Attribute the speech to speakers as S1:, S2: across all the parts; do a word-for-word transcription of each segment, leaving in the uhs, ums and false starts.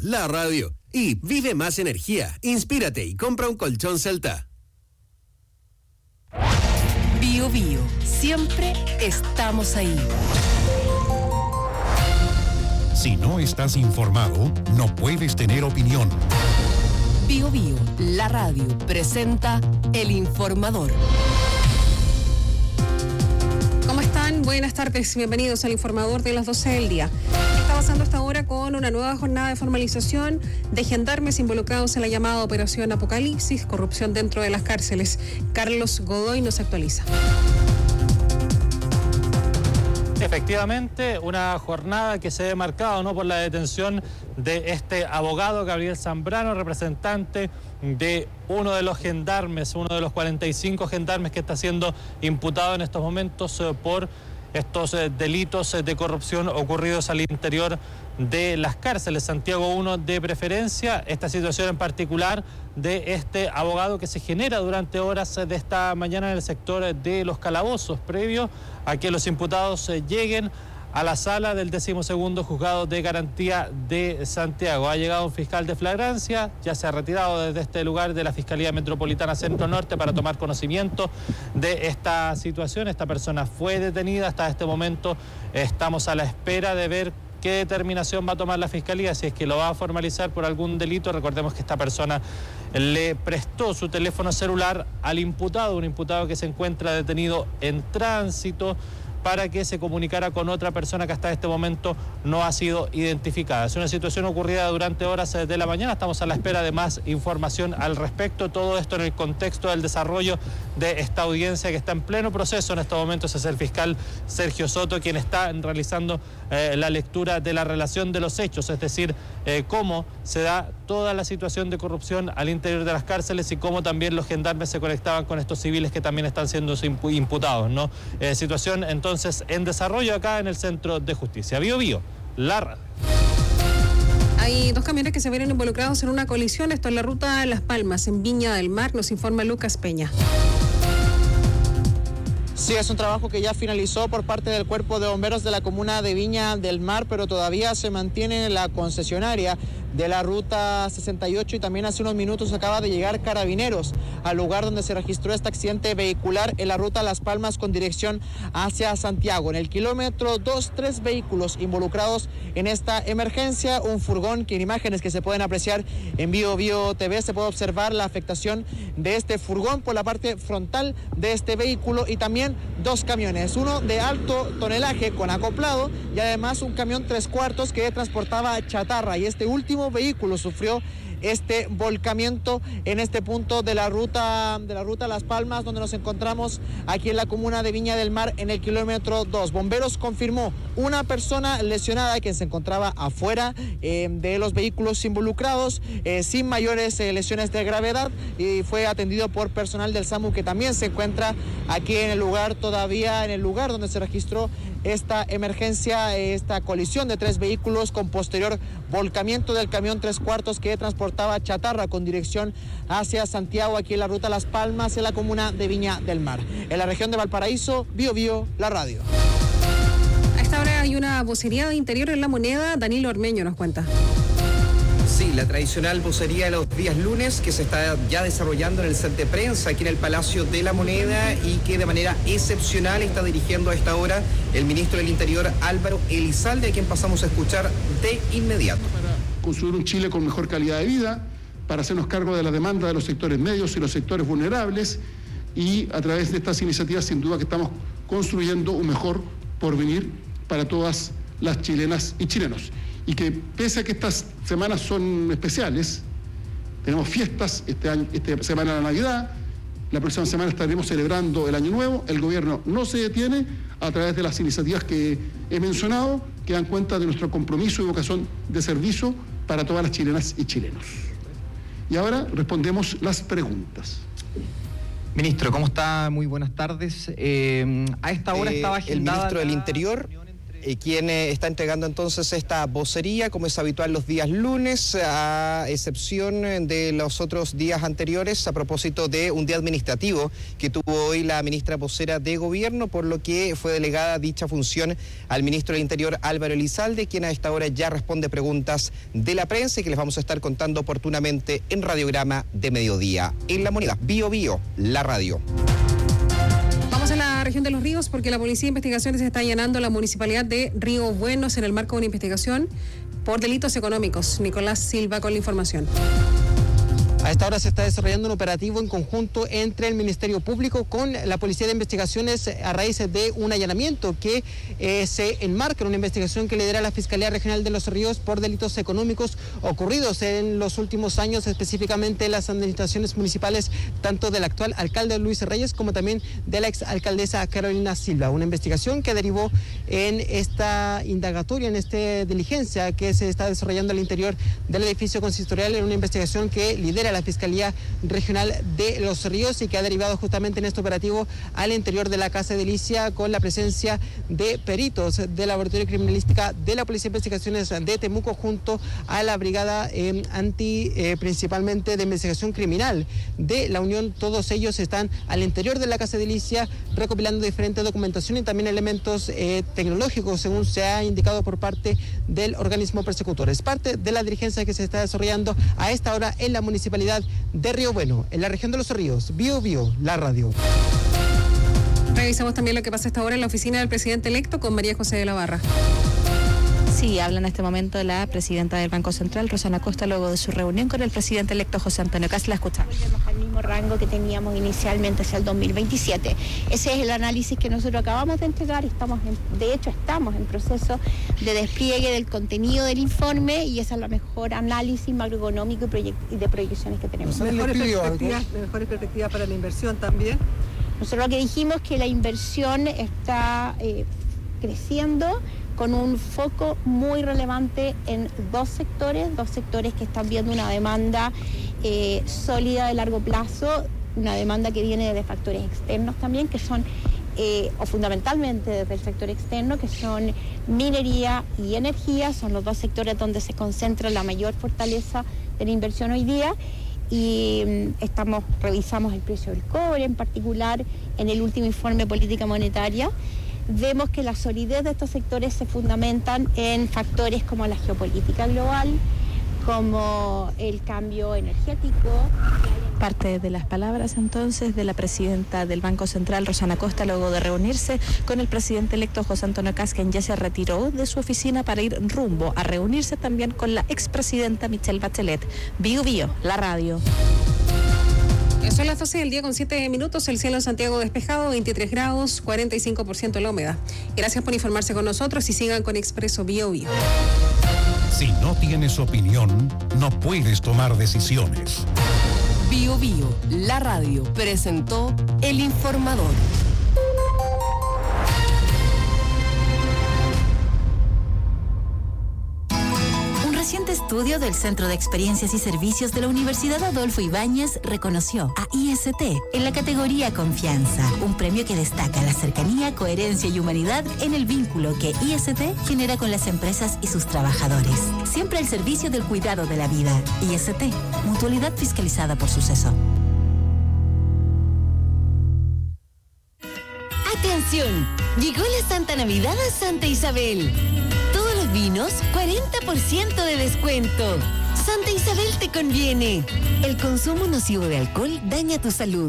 S1: la radio. Y vive más energía, inspírate y compra un colchón Celta.
S2: Bio Bio, siempre estamos ahí.
S3: Si no estás informado, no puedes tener opinión.
S2: Bio Bio, la radio, presenta El Informador.
S4: ¿Cómo están? Buenas tardes, bienvenidos al Informador de las doce del día. Está pasando esta hora con una nueva jornada de formalización de gendarmes involucrados en la llamada Operación Apocalipsis, corrupción dentro de las cárceles. Carlos Godoy nos actualiza.
S5: Efectivamente, una jornada que se ve marcada, ¿no?, por la detención de este abogado Gabriel Zambrano, representante de uno de los gendarmes, uno de los cuarenta y cinco gendarmes que está siendo imputado en estos momentos eh, por estos eh, delitos eh, de corrupción ocurridos al interior de las cárceles. Santiago uno de preferencia, esta situación en particular de este abogado que se genera durante horas de esta mañana en el sector de los calabozos, previo a que los imputados eh, lleguen a la sala del decimosegundo Juzgado de Garantía de Santiago. Ha llegado un fiscal de flagrancia, ya se ha retirado desde este lugar de la Fiscalía Metropolitana Centro Norte para tomar conocimiento de esta situación. Esta persona fue detenida, hasta este momento estamos a la espera de ver qué determinación va a tomar la Fiscalía, si es que lo va a formalizar por algún delito. Recordemos que esta persona le prestó su teléfono celular al imputado, un imputado que se encuentra detenido en tránsito, para que se comunicara con otra persona que hasta este momento no ha sido identificada. Es una situación ocurrida durante horas de la mañana, estamos a la espera de más información al respecto. Todo esto en el contexto del desarrollo de esta audiencia que está en pleno proceso en estos momentos. Es el fiscal Sergio Soto quien está realizando eh, la lectura de la relación de los hechos, es decir, eh, cómo se da toda la situación de corrupción al interior de las cárceles y cómo también los gendarmes se conectaban con estos civiles que también están siendo imputados, ¿no? Eh, situación entonces Entonces, en desarrollo acá en el Centro de Justicia. Bio Bio, la radio.
S4: Hay dos camiones que se vieron involucrados en una colisión. Esto en la ruta Las Palmas, en Viña del Mar, nos informa Lucas Peña.
S6: Sí, es un trabajo que ya finalizó por parte del Cuerpo de Bomberos de la comuna de Viña del Mar, pero todavía se mantiene en la concesionaria de la ruta sesenta y ocho y también hace unos minutos acaba de llegar Carabineros al lugar donde se registró este accidente vehicular en la ruta Las Palmas con dirección hacia Santiago. En el kilómetro dos, tres vehículos involucrados en esta emergencia, un furgón que en imágenes que se pueden apreciar en Bio Bio T V se puede observar la afectación de este furgón por la parte frontal de este vehículo y también dos camiones, uno de alto tonelaje con acoplado y además un camión tres cuartos que transportaba chatarra, y este último vehículo sufrió este volcamiento en este punto de la ruta de la ruta Las Palmas, donde nos encontramos aquí en la comuna de Viña del Mar en el kilómetro dos. Bomberos confirmó una persona lesionada que se encontraba afuera eh, de los vehículos involucrados, eh, sin mayores eh, lesiones de gravedad, y fue atendido por personal del SAMU que también se encuentra aquí en el lugar, todavía en el lugar donde se registró esta emergencia, esta colisión de tres vehículos con posterior volcamiento del camión tres cuartos que transportaba chatarra con dirección hacia Santiago, aquí en la ruta Las Palmas, en la comuna de Viña del Mar. En la región de Valparaíso, Bio Bio, la radio.
S4: A esta hora hay una vocería de Interior en La Moneda. Danilo Ormeño nos cuenta.
S7: Sí, la tradicional vocería de los días lunes que se está ya desarrollando en el set de prensa aquí en el Palacio de la Moneda y que de manera excepcional está dirigiendo a esta hora el ministro del Interior Álvaro Elizalde, a quien pasamos a escuchar de inmediato.
S8: Para construir un Chile con mejor calidad de vida, para hacernos cargo de la demanda de los sectores medios y los sectores vulnerables, y a través de estas iniciativas sin duda que estamos construyendo un mejor porvenir para todas las chilenas y chilenos. Y que pese a que estas semanas son especiales, tenemos fiestas, este año, esta semana de la Navidad, la próxima semana estaremos celebrando el Año Nuevo, el gobierno no se detiene a través de las iniciativas que he mencionado, que dan cuenta de nuestro compromiso y vocación de servicio para todas las chilenas y chilenos. Y ahora respondemos las preguntas.
S9: Ministro, ¿cómo está? Muy buenas tardes. Eh, a esta hora
S7: eh,
S9: estaba agendada...
S7: El ministro del
S9: la...
S7: Interior... eh, quien eh, está entregando entonces esta vocería, como es habitual los días lunes, a excepción de los otros días anteriores, a propósito de un día administrativo que tuvo hoy la ministra vocera de Gobierno, por lo que fue delegada dicha función al ministro del Interior, Álvaro Elizalde, quien a esta hora ya responde preguntas de la prensa y que les vamos a estar contando oportunamente en Radiograma de Mediodía. En La Moneda, Bio Bio, la radio.
S4: Vamos a la región de Los Ríos porque la Policía de Investigaciones está allanando la municipalidad de Río Buenos en el marco de una investigación por delitos económicos. Nicolás Silva con la información.
S6: A esta hora se está desarrollando un operativo en conjunto entre el Ministerio Público con la Policía de Investigaciones a raíz de un allanamiento que eh, se enmarca en una investigación que lidera la Fiscalía Regional de Los Ríos por delitos económicos ocurridos en los últimos años, específicamente en las administraciones municipales, tanto del actual alcalde Luis Reyes como también de la exalcaldesa Carolina Silva. Una investigación que derivó en esta indagatoria, en esta diligencia que se está desarrollando al interior del edificio consistorial, en una investigación que lidera la Fiscalía Regional de Los Ríos y que ha derivado justamente en este operativo al interior de la Casa de Delicia, con la presencia de peritos del Laboratorio de Criminalística de la Policía de Investigaciones de Temuco junto a la Brigada eh, Anti, eh, principalmente de Investigación Criminal de la Unión. Todos ellos están al interior de la Casa de Delicia recopilando diferentes documentación y también elementos eh, tecnológicos, según se ha indicado por parte del organismo persecutor. Es parte de la diligencia que se está desarrollando a esta hora en la municipalidad de Río Bueno, en la región de Los Ríos. Bio Bio, la radio.
S4: Revisamos también lo que pasa esta hora en la oficina del presidente electo con María José de la Barra.
S10: Sí, habla en este momento la presidenta del Banco Central, Rosana Costa, luego de su reunión con el presidente electo José Antonio Kast. La escuchamos.
S11: Volvemos al mismo rango que teníamos inicialmente hacia el dos mil veintisiete. Ese es el análisis que nosotros acabamos de entregar. Estamos en, de hecho, estamos en proceso de despliegue del contenido del informe y ese es el mejor análisis macroeconómico y, proyect, y de proyecciones que tenemos.
S12: ¿Mejores perspectivas, mejores perspectivas para la inversión también?
S11: Nosotros lo que dijimos es que la inversión está eh, creciendo con un foco muy relevante en dos sectores, dos sectores que están viendo una demanda eh, sólida de largo plazo, una demanda que viene de factores externos también, que son, eh, o fundamentalmente desde el sector externo, que son minería y energía, son los dos sectores donde se concentra la mayor fortaleza de la inversión hoy día. Y estamos, revisamos el precio del cobre en particular en el último informe de política monetaria. Vemos que la solidez de estos sectores se fundamentan en factores como la geopolítica global, como el cambio energético.
S10: Parte de las palabras entonces de la presidenta del Banco Central, Rosana Costa, luego de reunirse con el presidente electo José Antonio Kast, quien ya se retiró de su oficina para ir rumbo a reunirse también con la expresidenta Michelle Bachelet. Bio Bio, la radio.
S4: Son las doce del día con siete minutos, el cielo en Santiago despejado, veintitrés grados, cuarenta y cinco por ciento la humedad. Gracias por informarse con nosotros y sigan con Expreso Bio Bio.
S3: Si no tienes opinión, no puedes tomar decisiones.
S2: Bio Bio, la radio, presentó El Informador.
S13: Un reciente estudio del Centro de Experiencias y Servicios de la Universidad Adolfo Ibáñez reconoció a I S T en la categoría Confianza, un premio que destaca la cercanía, coherencia y humanidad en el vínculo que I S T genera con las empresas y sus trabajadores. Siempre al servicio del cuidado de la vida. I S T, mutualidad fiscalizada por Suceso.
S14: ¡Atención! Llegó la Santa Navidad a Santa Isabel. Todos los vinos, cuarenta por ciento de descuento. Santa Isabel te conviene. El consumo nocivo de alcohol daña tu salud.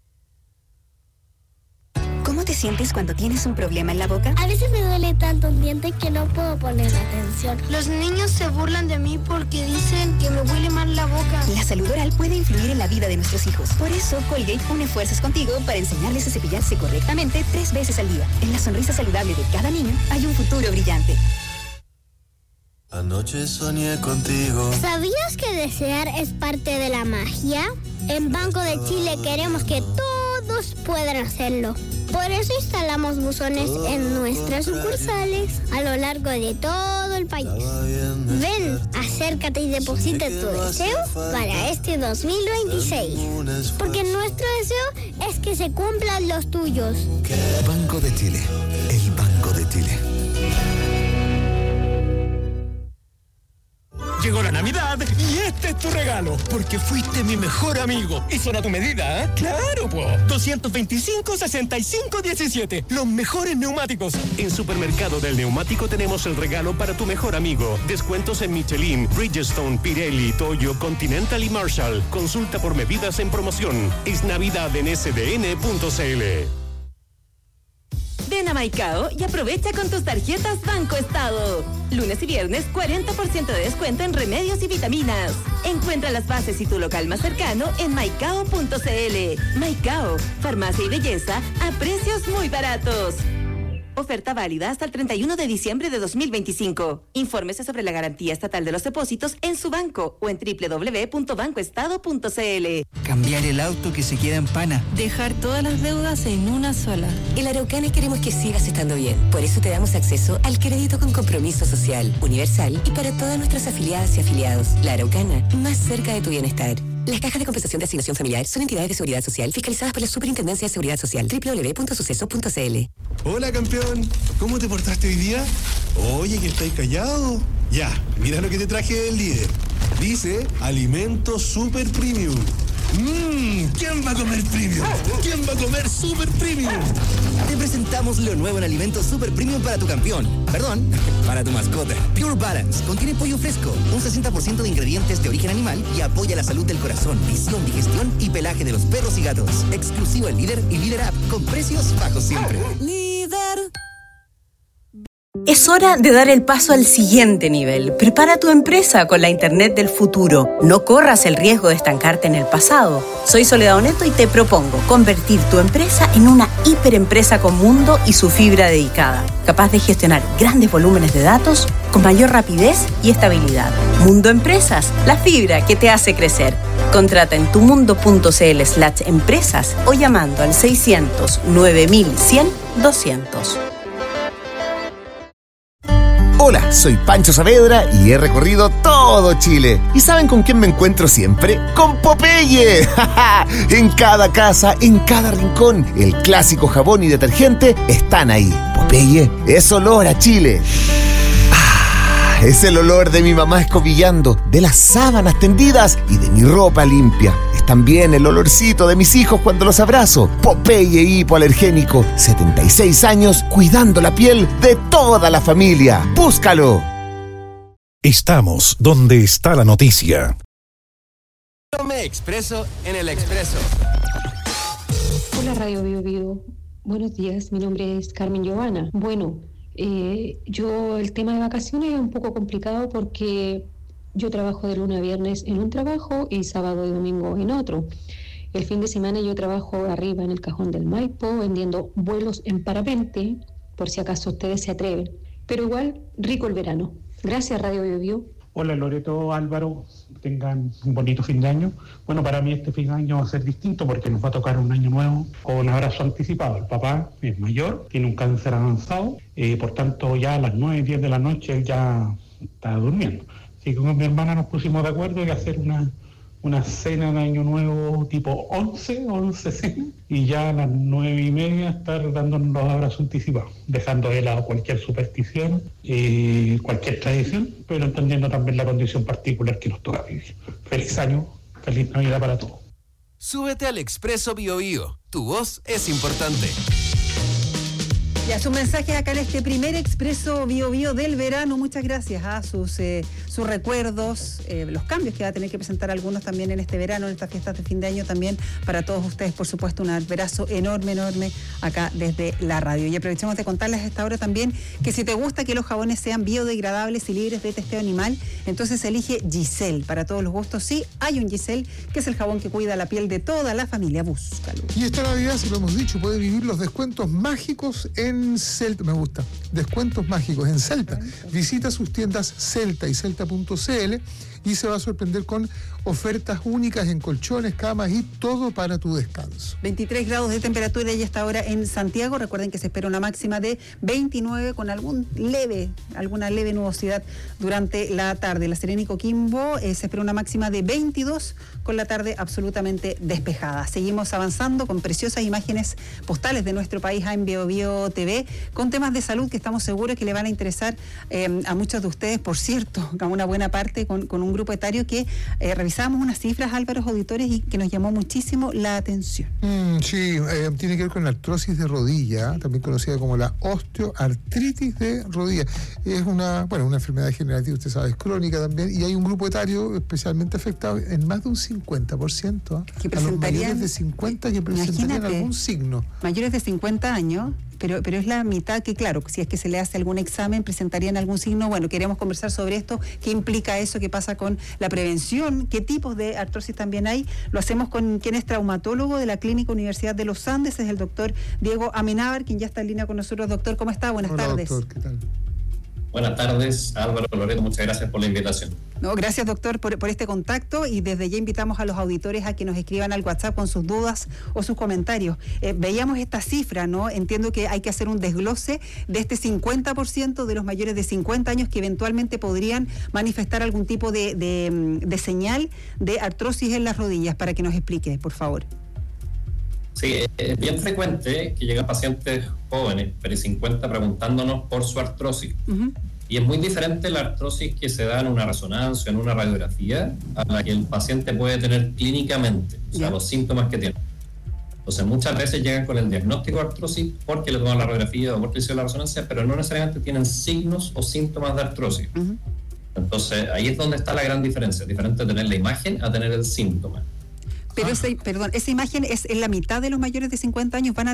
S15: ¿Cómo te sientes cuando tienes un problema en la boca?
S16: A veces me duele tanto un diente que no puedo poner atención. Los niños se burlan de mí porque dicen que me huele mal la boca.
S15: La salud oral puede influir en la vida de nuestros hijos. Por eso, Colgate une fuerzas contigo para enseñarles a cepillarse correctamente tres veces al día. En la sonrisa saludable de cada niño hay un futuro brillante.
S17: Anoche soñé contigo.
S16: ¿Sabías que desear es parte de la magia? En Banco de Chile queremos que todos puedan hacerlo. Por eso instalamos buzones en nuestras sucursales a lo largo de todo el país. Ven, acércate y deposita tu deseo para este dos mil veintiséis. Porque nuestro deseo es que se cumplan los tuyos.
S17: Banco de Chile, el Banco de Chile.
S18: Llegó la Navidad y este es tu regalo, porque fuiste mi mejor amigo. Y son a tu medida, ¿eh? ¡Claro, po! doscientos veinticinco, sesenta y cinco, diecisiete. Los mejores neumáticos.
S19: En Supermercado del Neumático tenemos el regalo para tu mejor amigo. Descuentos en Michelin, Bridgestone, Pirelli, Toyo, Continental y Marshall. Consulta por medidas en promoción. Es Navidad en S D N punto C L.
S14: Ven a Maicao y aprovecha con tus tarjetas Banco Estado. Lunes y viernes, cuarenta por ciento de descuento en remedios y vitaminas. Encuentra las bases y tu local más cercano en maicao punto c l. Maicao, farmacia y belleza a precios muy baratos. Oferta válida hasta el treinta y uno de diciembre de dos mil veinticinco. Infórmese sobre la garantía estatal de los depósitos en su banco o en doble u doble u doble u punto banco estado punto c l.
S20: Cambiar el auto que se queda en pana.
S2: Dejar todas las deudas en una sola.
S21: En la Araucana queremos que sigas estando bien. Por eso te damos acceso al crédito con compromiso social, universal y para todas nuestras afiliadas y afiliados. La Araucana, más cerca de tu bienestar. Las cajas de compensación de asignación familiar son entidades de seguridad social fiscalizadas por la Superintendencia de Seguridad Social. doble u doble u doble u punto suceso punto c l.
S22: Hola, campeón. ¿Cómo te portaste hoy día? Oye, que estáis callado. Ya, mira lo que te traje del líder. Dice Alimento Super Premium. Mmm, ¿quién va a comer premium? ¿Quién va a comer super premium?
S20: Te presentamos lo nuevo en Alimentos Super Premium para tu campeón. Perdón, para tu mascota. Pure Balance. Contiene pollo fresco, un sesenta por ciento de ingredientes de origen animal y apoya la salud del corazón, visión, digestión y pelaje de los perros y gatos. Exclusivo en Líder y Líder App, con precios bajos siempre.
S2: Líder.
S23: Es hora de dar el paso al siguiente nivel. Prepara tu empresa con la Internet del futuro. No corras el riesgo de estancarte en el pasado. Soy Soledad Oneto y te propongo convertir tu empresa en una hiperempresa con mundo y su fibra dedicada, capaz de gestionar grandes volúmenes de datos con mayor rapidez y estabilidad. Mundo Empresas, la fibra que te hace crecer. Contrata en tumundo.cl slash empresas o llamando al seiscientos, nueve mil cien, doscientos.
S24: Hola, soy Pancho Saavedra y he recorrido todo Chile. ¿Y saben con quién me encuentro siempre? ¡Con Popeye! En cada casa, en cada rincón, el clásico jabón y detergente están ahí. Popeye es olor a Chile. Ah, es el olor de mi mamá escobillando, de las sábanas tendidas y de mi ropa limpia. Es también el olorcito de mis hijos cuando los abrazo. Popeye hipoalergénico, setenta y seis años cuidando la piel de toda la familia. ¡Búscalo!
S3: Estamos donde está la noticia.
S1: Tome Expreso en el Expreso.
S25: Hola Radio Bio Bio. Buenos días, mi nombre es Carmen Giovanna. Bueno, eh, yo el tema de vacaciones es un poco complicado porque yo trabajo de lunes a viernes en un trabajo y sábado y domingo en otro. El fin de semana yo trabajo arriba en el Cajón del Maipo vendiendo vuelos en parapente, por si acaso ustedes se atreven. Pero igual, rico el verano. Gracias Radio Bio Bio.
S26: Hola Loreto, Álvaro, tengan un bonito fin de año. Bueno, para mí este fin de año va a ser distinto porque nos va a tocar un año nuevo con un abrazo anticipado. El papá es mayor, tiene un cáncer avanzado, eh, por tanto ya a las nueve, diez de la noche él ya está durmiendo. Así que con mi hermana nos pusimos de acuerdo y hacer una, una cena de año nuevo tipo once, once cena, y ya a las nueve y media estar dándonos los abrazos anticipados, dejando de lado cualquier superstición, eh, cualquier tradición, pero entendiendo también la condición particular que nos toca vivir. Feliz año, feliz Navidad para todos.
S1: Súbete al Expreso Bio Bio. Tu voz es importante.
S12: Ya, su mensaje acá en este primer Expreso Bio Bio del verano. Muchas gracias a sus, eh, sus recuerdos, eh, los cambios que va a tener que presentar algunos también en este verano, en estas fiestas de fin de año también. Para todos ustedes, por supuesto, un abrazo enorme, enorme acá desde la radio. Y aprovechemos de contarles a esta hora también que si te gusta que los jabones sean biodegradables y libres de testeo animal, entonces elige Giselle. Para todos los gustos, sí, hay un Giselle, que es el jabón que cuida la piel de toda la familia. Búscalo.
S27: Y esta Navidad, si lo hemos dicho, puede vivir los descuentos mágicos en Celta, me gusta, descuentos mágicos en Celta. Visita sus tiendas Celta y celta punto c l y se va a sorprender con ofertas únicas en colchones, camas y todo para tu descanso.
S12: veintitrés grados de temperatura y esta hora en Santiago. Recuerden que se espera una máxima de veintinueve con algún leve, alguna leve nubosidad durante la tarde. La Serena y Coquimbo eh, se espera una máxima de veintidós con la tarde absolutamente despejada. Seguimos avanzando con preciosas imágenes postales de nuestro país en Bio Bio T V con temas de salud que estamos seguros que le van a interesar eh, a muchos de ustedes. Por cierto, una buena parte con, con un grupo etario que eh, revisábamos unas cifras, Álvaro, auditores, y que nos llamó muchísimo la atención.
S27: Mm, sí, eh, tiene que ver con la artrosis de rodilla, también conocida como la osteoartritis de rodilla. Es una, bueno, una enfermedad degenerativa, usted sabe, es crónica también, y hay un grupo etario especialmente afectado en más de un cincuenta por ciento. ¿eh?
S12: Que
S27: a los mayores de cincuenta que presentarían algún signo.
S12: Mayores de cincuenta años. Pero, pero es la mitad que, claro, si es que se le hace algún examen, presentarían algún signo. Bueno, queremos conversar sobre esto, qué implica eso, qué pasa con la prevención, qué tipos de artrosis también hay. Lo hacemos con quien es traumatólogo de la Clínica Universidad de los Andes, es el doctor Diego Amenábar, quien ya está en línea con nosotros. Doctor, ¿cómo está? Buenas
S27: Hola,
S12: tardes.
S27: Doctor, ¿qué tal?
S5: Buenas tardes, Álvaro, Loreto, muchas gracias por la invitación.
S12: No, gracias, doctor, por, por este contacto, y desde ya invitamos a los auditores a que nos escriban al WhatsApp con sus dudas o sus comentarios. Eh, veíamos esta cifra, ¿no? Entiendo que hay que hacer un desglose de este cincuenta por ciento de los mayores de cincuenta años que eventualmente podrían manifestar algún tipo de, de, de señal de artrosis en las rodillas, para que nos explique, por favor.
S5: Sí, es bien frecuente que llegan pacientes jóvenes, pre cincuenta, preguntándonos por su artrosis. Uh-huh. Y es muy diferente la artrosis que se da en una resonancia, en una radiografía, a la que el paciente puede tener clínicamente, o sea, yeah. los síntomas que tiene. Entonces, muchas veces llegan con el diagnóstico de artrosis porque le toman la radiografía o porque le hicieron la resonancia, pero no necesariamente tienen signos o síntomas de artrosis. Uh-huh. Entonces, ahí es donde está la gran diferencia. Es diferente tener la imagen a tener el síntoma.
S12: Pero esa, perdón, esa imagen es en la mitad de los mayores de cincuenta años, van a